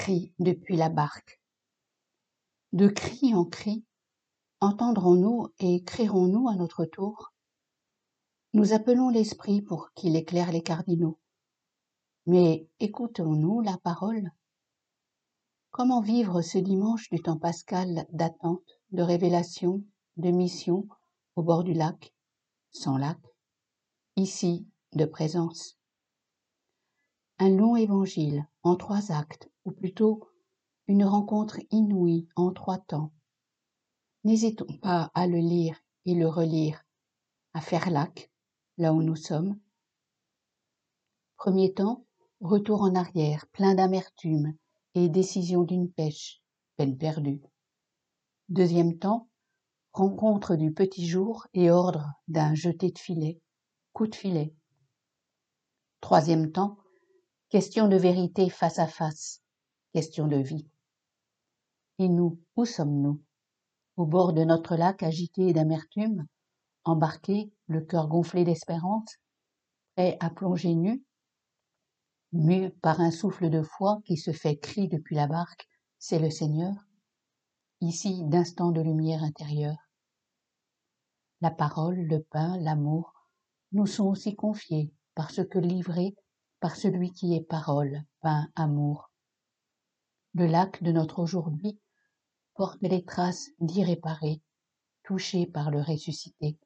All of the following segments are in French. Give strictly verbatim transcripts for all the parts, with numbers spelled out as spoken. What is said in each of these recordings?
cri depuis la barque. De cri en cri, entendrons-nous et crierons-nous à notre tour? Nous appelons l'Esprit pour qu'il éclaire les cardinaux. Mais écoutons-nous la parole? Comment vivre ce dimanche du temps pascal d'attente, de révélation, de mission, au bord du lac, sans lac, ici, de présence? Un long évangile en trois actes, ou plutôt une rencontre inouïe en trois temps. N'hésitons pas à le lire et le relire, à faire lac, là où nous sommes. Premier temps, retour en arrière, plein d'amertume et décision d'une pêche, peine perdue. Deuxième temps, rencontre du petit jour et ordre d'un jeté de filet, coup de filet. Troisième temps, question de vérité face à face, question de vie. Et nous, où sommes-nous? Au bord de notre lac agité d'amertume, embarqués, le cœur gonflé d'espérance, prêts à plonger nus, mus par un souffle de foi qui se fait cri depuis la barque, c'est le Seigneur, ici d'instants de lumière intérieure. La parole, le pain, l'amour nous sont aussi confiés parce que livrés par celui qui est parole, pain, amour. Le lac de notre aujourd'hui porte les traces d'irréparés, touchés par le ressuscité.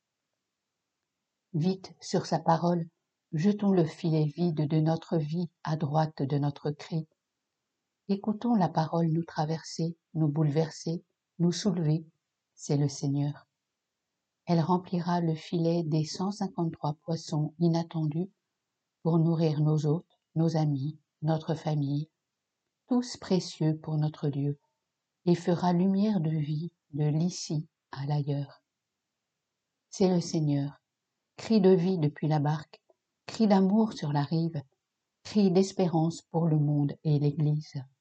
Vite sur sa parole, jetons le filet vide de notre vie à droite de notre cri. Écoutons la parole nous traverser, nous bouleverser, nous soulever, c'est le Seigneur. Elle remplira le filet des cent cinquante-trois poissons inattendus pour nourrir nos hôtes, nos amis, notre famille, tous précieux pour notre Dieu, et fera lumière de vie de l'ici à l'ailleurs. C'est le Seigneur, cri de vie depuis la barque, cri d'amour sur la rive, cri d'espérance pour le monde et l'Église.